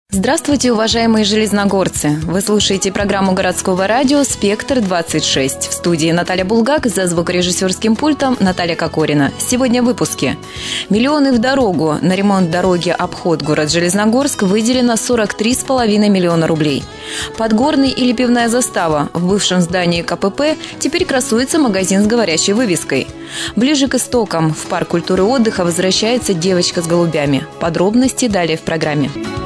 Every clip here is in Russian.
Здравствуйте, уважаемые железногорцы! Вы слушаете программу городского радио «Спектр-26». В студии Наталья Булгак, за звукорежиссерским пультом Наталья Кокорина. Сегодня в выпуске. Миллионы в дорогу. На ремонт дороги обход город Железногорск выделено 43,5 миллиона рублей. Подгорный или пивная застава. В бывшем здании КПП теперь красуется магазин с говорящей вывеской. Ближе к истокам. В парк культуры и отдыха возвращается девочка с голубями. Подробности далее в программе.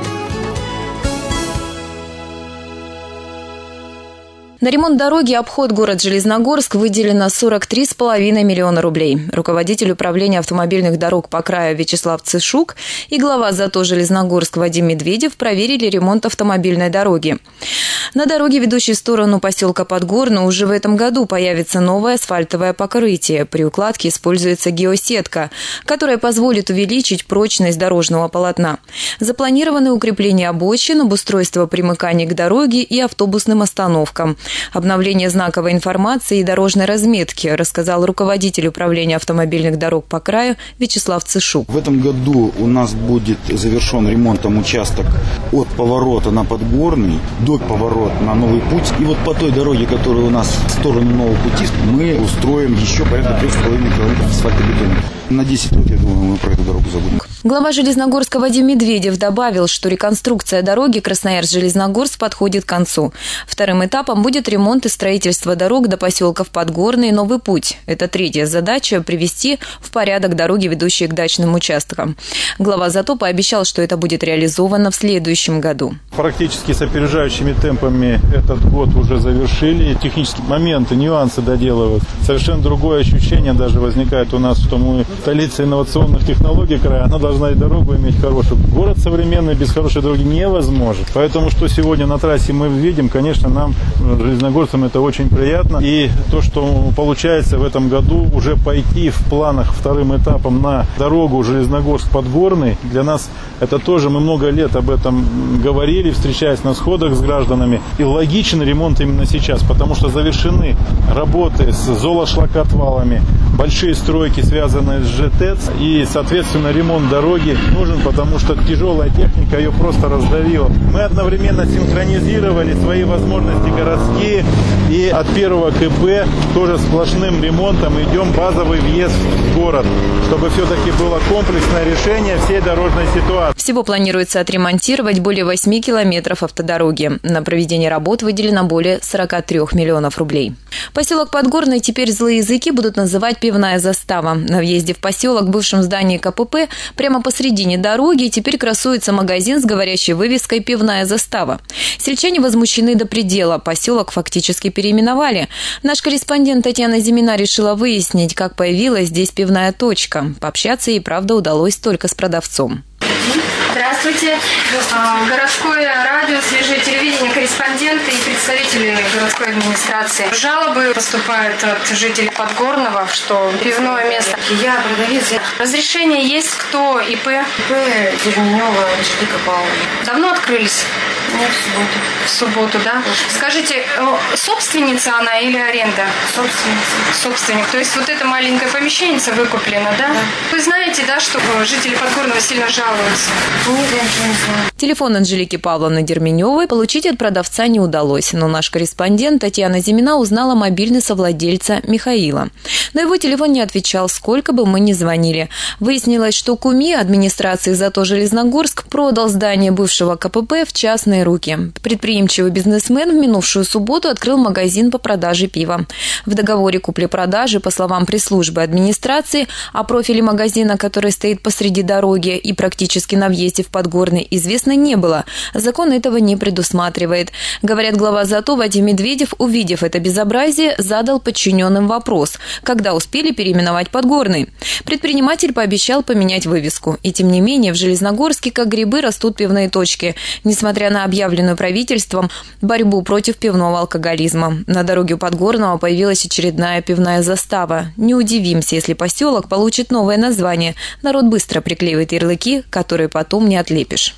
На ремонт дороги обход город Железногорск выделено 43,5 миллиона рублей. Руководитель управления автомобильных дорог по краю Вячеслав Цышук и глава ЗАТО Железногорск Вадим Медведев проверили ремонт автомобильной дороги. На дороге, ведущей в сторону поселка Подгорный, уже в этом году появится новое асфальтовое покрытие. При укладке используется геосетка, которая позволит увеличить прочность дорожного полотна. Запланированы укрепление обочин, обустройство примыканий к дороге и автобусным остановкам. Обновление знаковой информации и дорожной разметки, рассказал руководитель управления автомобильных дорог по краю Вячеслав Цышук. В этом году у нас будет завершен ремонтом участок от поворота на Подгорный до поворота на Новый путь. И вот по той дороге, которая у нас в сторону Нового пути, мы устроим еще порядка 3,5 километров асфальтобетона. На 10 лет, я думаю, мы про эту дорогу забудем. Глава Железногорска Вадим Медведев добавил, что реконструкция дороги Красноярск-Железногорск подходит к концу. Вторым этапом будет ремонт и строительство дорог до поселков Подгорный и Новый путь. Это третья задача – привести в порядок дороги, ведущие к дачным участкам. Глава ЗАТО пообещал, что это будет реализовано в следующем году. Практически с опережающими темпами этот год уже завершили. Технические моменты, нюансы доделывают. Совершенно другое ощущение даже возникает у нас, что мы столица инновационных технологий края. Она должна и дорогу иметь хорошую. Город современный без хорошей дороги невозможен. Поэтому, что сегодня на трассе мы видим, конечно, нам, железногорцам, это очень приятно. И то, что получается в этом году уже пойти в планах вторым этапом на дорогу Железногорск-Подгорный, для нас это тоже, мы много лет об этом говорили, встречаясь на сходах с гражданами. И логичен ремонт именно сейчас, потому что завершены работы с золошлакоотвалами, большие стройки, связанные с ЖТЭЦ, и, соответственно, ремонт дороги нужен, потому что тяжелая техника ее просто раздавила. Мы одновременно синхронизировали свои возможности городские, и от первого КП тоже сплошным ремонтом идем базовый въезд в город, чтобы все-таки было комплексное решение всей дорожной ситуации. Всего планируется отремонтировать более 8 километров автодороги. На проведение работ выделено более 43 миллионов рублей. Поселок Подгорный теперь злые языки будут называть пивная застава. На въезде в поселок в бывшем здании КПП прямо посредине дороги теперь красуется магазин с говорящей вывеской «Пивная застава». Сельчане возмущены до предела. Поселок фактически переименовали. Наш корреспондент Татьяна Зимина решила выяснить, как появилась здесь пивная точка. Пообщаться ей, правда, удалось только с продавцом. Здравствуйте. Городское радио, свежее телевидение, корреспонденты и представители городской администрации. Жалобы поступают от жителей Подгорного, что пивное место. Я продавец. Разрешение есть, кто ИП? ИП Дерменева Анжелика Павловна. Давно открылись? Нет, в субботу. В субботу, да? Скажите, собственница она или аренда? Собственница. Собственник. То есть вот эта маленькая помещенница выкуплена, да? Да. Вы знаете, да, что жители Подгорного сильно жалуются? Нет, я ничего не знаю. Телефон Анжелики Павловны Дерменевой получить от продавца не удалось, но наш корреспондент Татьяна Зимина узнала мобильный совладельца Михаила. На его телефон не отвечал, сколько бы мы ни звонили. Выяснилось, что куми администрации ЗАТО Железногорск продал здание бывшего КПП в частные руки. Предприимчивый бизнесмен в минувшую субботу открыл магазин по продаже пива. В договоре купли-продажи, по словам пресс-службы администрации, о профиле магазина, который стоит посреди дороги и практически на въезде в Подгорный, известно не было. Закон этого не предусматривает. Говорят, глава ЗАТО Вадим Медведев, увидев это безобразие, задал подчиненным вопрос, когда успели переименовать Подгорный. Предприниматель пообещал поменять вывеску. И тем не менее, в Железногорске как грибы растут пивные точки, несмотря на объявленную правительством борьбу против пивного алкоголизма. На дороге у Подгорного появилась очередная пивная застава. Не удивимся, если поселок получит новое название. Народ быстро приклеивает ярлыки, которые потом не отлепишь.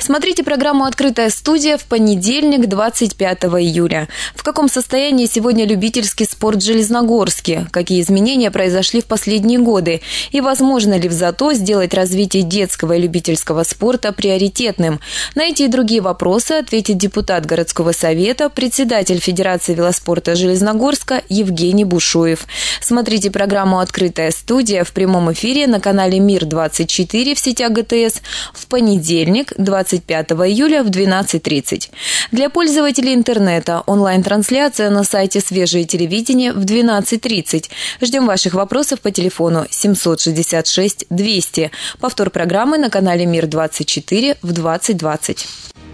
Смотрите программу «Открытая студия» в понедельник, 25 июля. В каком состоянии сегодня любительский спорт в Железногорске? Какие изменения произошли в последние годы? И возможно ли в ЗАТО сделать развитие детского и любительского спорта приоритетным? На эти и другие вопросы ответит депутат городского совета, председатель Федерации велоспорта Железногорска Евгений Бушуев. Смотрите программу «Открытая студия» в прямом эфире на канале «Мир-24» в сетях ГТС в понедельник, 25 июля в 12:30. Для пользователей интернета онлайн-трансляция на сайте «Свежее телевидение» в 12:30. Ждем ваших вопросов по телефону 766 200. Повтор программы на канале «Мир-24» в 20:20.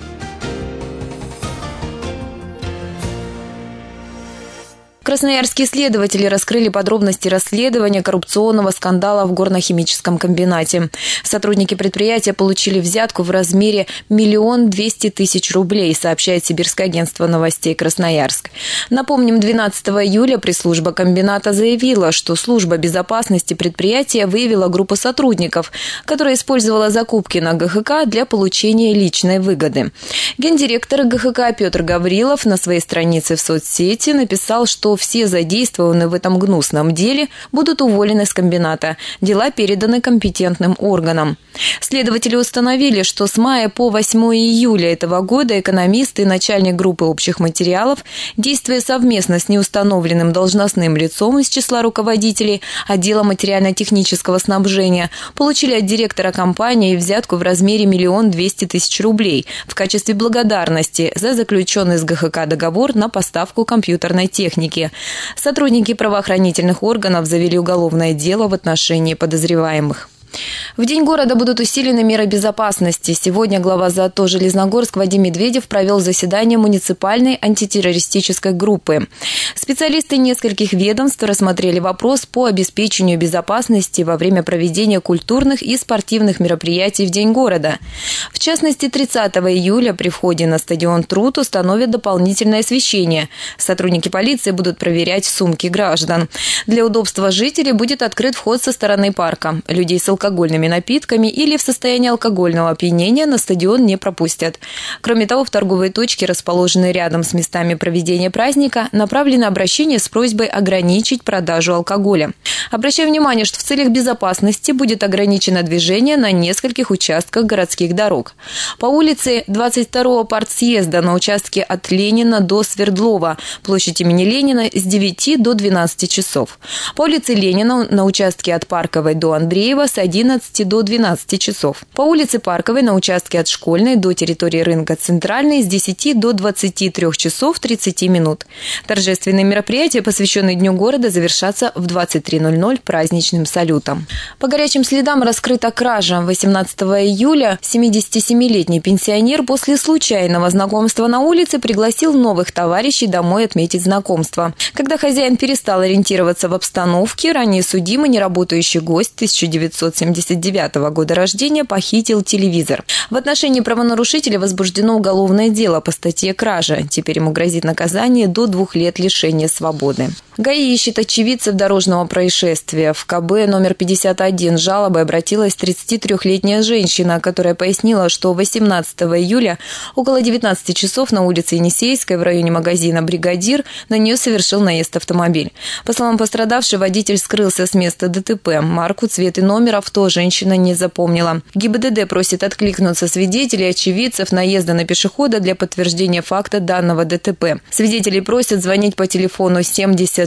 Красноярские следователи раскрыли подробности расследования коррупционного скандала в горно-химическом комбинате. Сотрудники предприятия получили взятку в размере 1 200 000 рублей, сообщает Сибирское агентство новостей Красноярск. Напомним, 12 июля пресс-служба комбината заявила, что служба безопасности предприятия выявила группу сотрудников, которая использовала закупки на ГХК для получения личной выгоды. Гендиректор ГХК Петр Гаврилов на своей странице в соцсети написал, что все задействованные в этом гнусном деле будут уволены с комбината. Дела переданы компетентным органам. Следователи установили, что с мая по 8 июля этого года экономист и начальник группы общих материалов, действуя совместно с неустановленным должностным лицом из числа руководителей отдела материально-технического снабжения, получили от директора компании взятку в размере 1 200 000 рублей в качестве благодарности за заключенный с ГХК договор на поставку компьютерной техники. Сотрудники правоохранительных органов завели уголовное дело в отношении подозреваемых. В День города будут усилены меры безопасности. Сегодня глава ЗАТО Железногорск Вадим Медведев провел заседание муниципальной антитеррористической группы. Специалисты нескольких ведомств рассмотрели вопрос по обеспечению безопасности во время проведения культурных и спортивных мероприятий в День города. В частности, 30 июля при входе на стадион Труд установят дополнительное освещение. Сотрудники полиции будут проверять сумки граждан. Для удобства жителей будет открыт вход со стороны парка. Людей с алкогольными напитками или в состоянии алкогольного опьянения на стадион не пропустят. Кроме того, в торговые точки, расположенные рядом с местами проведения праздника, направлено обращение с просьбой ограничить продажу алкоголя. Обращаю внимание, что в целях безопасности будет ограничено движение на нескольких участках городских дорог. По улице 22-го партсъезда на участке от Ленина до Свердлова, площадь имени Ленина с 9 до 12 часов. По улице Ленина на участке от Парковой до Андреева с 11 до 12 часов. По улице Парковой на участке от Школьной до территории рынка Центральной с 10 до 23 часов 30 минут. Торжественные мероприятия, посвященные Дню города, завершатся в 23:00 праздничным салютом. По горячим следам раскрыта кража. 18 июля 77-летний пенсионер после случайного знакомства на улице пригласил новых товарищей домой отметить знакомство. Когда хозяин перестал ориентироваться в обстановке, ранее судимый неработающий гость 1979 года рождения похитил телевизор. В отношении правонарушителя возбуждено уголовное дело по статье «Кража». Теперь ему грозит наказание до 2 лет лишения свободы. ГАИ ищет очевидцев дорожного происшествия. В КБ номер 51 с жалобой обратилась 33-летняя женщина, которая пояснила, что 18 июля около 19 часов на улице Енисейской в районе магазина «Бригадир» на нее совершил наезд автомобиль. По словам пострадавшей, водитель скрылся с места ДТП. Марку, цвет и номер авто женщина не запомнила. ГИБДД просит откликнуться свидетелей и очевидцев наезда на пешехода для подтверждения факта данного ДТП. Свидетелей просят звонить по телефону 70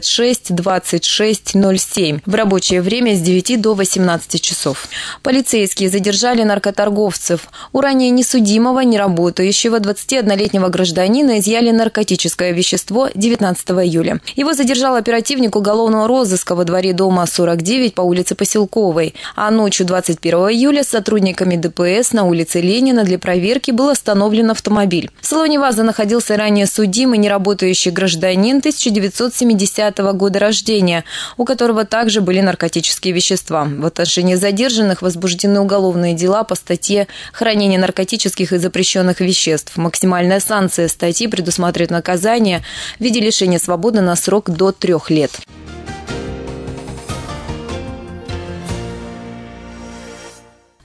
26 07 в рабочее время с 9 до 18 часов. Полицейские задержали наркоторговцев. У ранее несудимого, неработающего 21-летнего гражданина изъяли наркотическое вещество 19 июля. Его задержал оперативник уголовного розыска во дворе дома 49 по улице Поселковой. А ночью 21 июля с сотрудниками ДПС на улице Ленина для проверки был остановлен автомобиль. В салоне ВАЗа находился ранее судимый неработающий гражданин 1970 года рождения, у которого также были наркотические вещества. В отношении задержанных возбуждены уголовные дела по статье «Хранение наркотических и запрещенных веществ». Максимальная санкция статьи предусматривает наказание в виде лишения свободы на срок до 3 лет.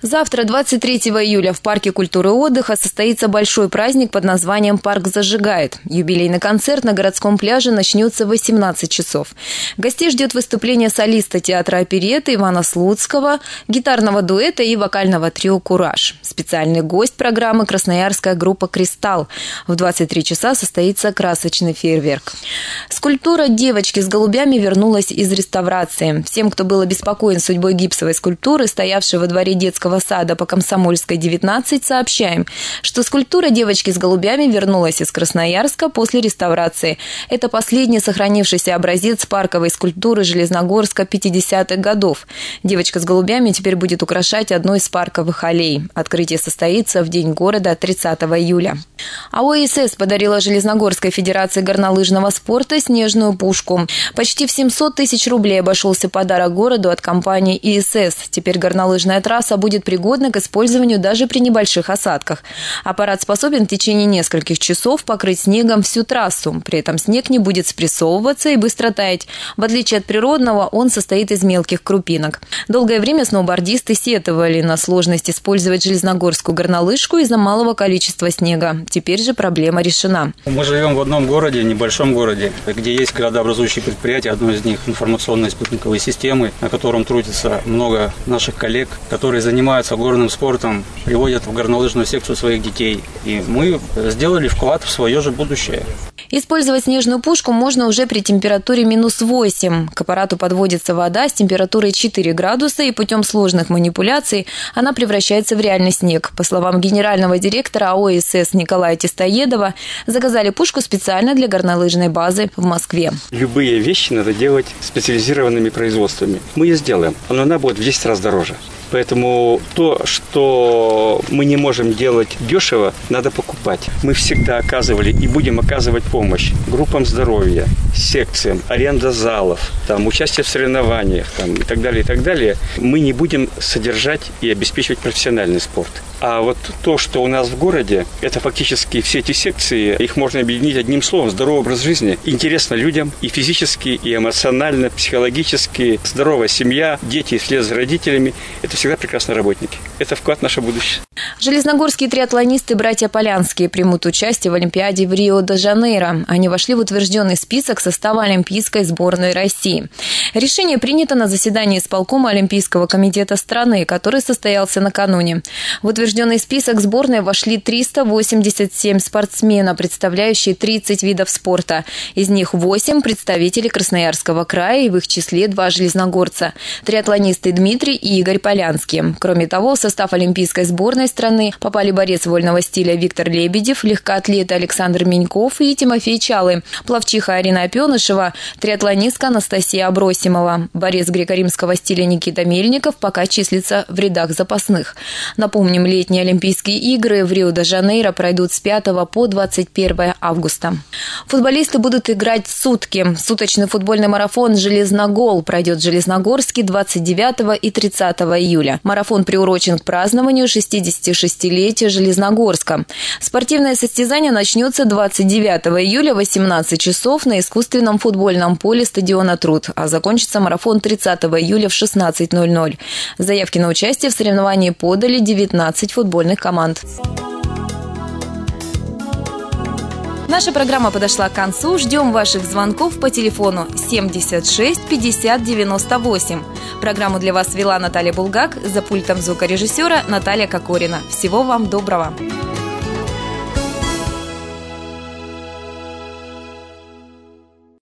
Завтра, 23 июля, в Парке культуры и отдыха состоится большой праздник под названием «Парк зажигает». Юбилейный концерт на городском пляже начнется в 18 часов. Гостей ждет выступление солиста театра оперетты Ивана Слуцкого, гитарного дуэта и вокального трио «Кураж». Специальный гость программы – красноярская группа «Кристалл». В 23 часа состоится красочный фейерверк. Скульптура девочки с голубями вернулась из реставрации. Всем, кто был обеспокоен судьбой гипсовой скульптуры, стоявшей во дворе детского сада по Комсомольской, 19, сообщаем, что скульптура девочки с голубями вернулась из Красноярска после реставрации. Это последний сохранившийся образец парковой скульптуры Железногорска 50-х годов. Девочка с голубями теперь будет украшать одну из парковых аллей. Открытие состоится в День города 30 июля. А ОСС подарила Железногорской федерации горнолыжного спорта снежную пушку. Почти в 700 тысяч рублей обошелся подарок городу от компании ИСС. Теперь горнолыжная трасса будет пригодна к использованию даже при небольших осадках. Аппарат способен в течение нескольких часов покрыть снегом всю трассу. При этом снег не будет спрессовываться и быстро таять. В отличие от природного, он состоит из мелких крупинок. Долгое время сноубордисты сетовали на сложность использовать железногорскую горнолыжку из-за малого количества снега. Теперь же проблема решена. Мы живем в одном городе, небольшом городе, где есть градообразующие предприятия. Одно из них – информационные спутниковые системы, на котором трудится много наших коллег, которые занимаются горным спортом, приводят в горнолыжную секцию своих детей. И мы сделали вклад в свое же будущее. Использовать снежную пушку можно уже при температуре -8. К аппарату подводится вода с температурой 4 градуса, и путем сложных манипуляций она превращается в реальный снег. По словам генерального директора ОСС Николая Тестоедова, заказали пушку специально для горнолыжной базы в Москве. Любые вещи надо делать специализированными производствами. Мы ее сделаем, но она будет в 10 раз дороже. Поэтому то, что мы не можем делать дешево, надо покупать. Мы всегда оказывали и будем оказывать помощь группам здоровья, секциям, аренда залов, участие в соревнованиях и так далее, и так далее. Мы не будем содержать и обеспечивать профессиональный спорт. А вот то, что у нас в городе, это фактически все эти секции, их можно объединить одним словом – здоровый образ жизни. Интересно людям и физически, и эмоционально, психологически. Здоровая семья, дети вслед за родителями – это всегда прекрасные работники. Это вклад в наше будущее. Железногорские триатлонисты братья Полянские примут участие в Олимпиаде в Рио-де-Жанейро. Они вошли в утвержденный список состава Олимпийской сборной России. Решение принято на заседании исполкома Олимпийского комитета страны, который состоялся накануне. В утвержденный список сборной вошли 387 спортсменов, представляющие 30 видов спорта. Из них 8 представителей Красноярского края, и в их числе 2 железногорца – триатлонисты Дмитрий и Игорь Полянские. Кроме того, в состав Олимпийской сборной страны попали борец вольного стиля Виктор Лебедев, легкоатлеты Александр Меньков и Тимофей Чалы, пловчиха Арина Опенышева, триатлонистка Анастасия Абросимова. Борец греко-римского стиля Никита Мельников пока числится в рядах запасных. Напомним, летние Олимпийские игры в Рио-де-Жанейро пройдут с 5 по 21 августа. Футболисты будут играть сутки. Суточный футбольный марафон «Железногол» пройдет в Железногорске 29 и 30 июля. Марафон приурочен к празднованию 66-летия Железногорска. Спортивное состязание начнется 29 июля в 18 часов на искусственном футбольном поле стадиона «Труд», а закончится марафон 30 июля в 16:00. Заявки на участие в соревновании подали 19 футбольных команд. Наша программа подошла к концу. Ждем ваших звонков по телефону 76 50 98. Программу для вас вела Наталья Булгак, за пультом звукорежиссера Наталья Кокорина. Всего вам доброго.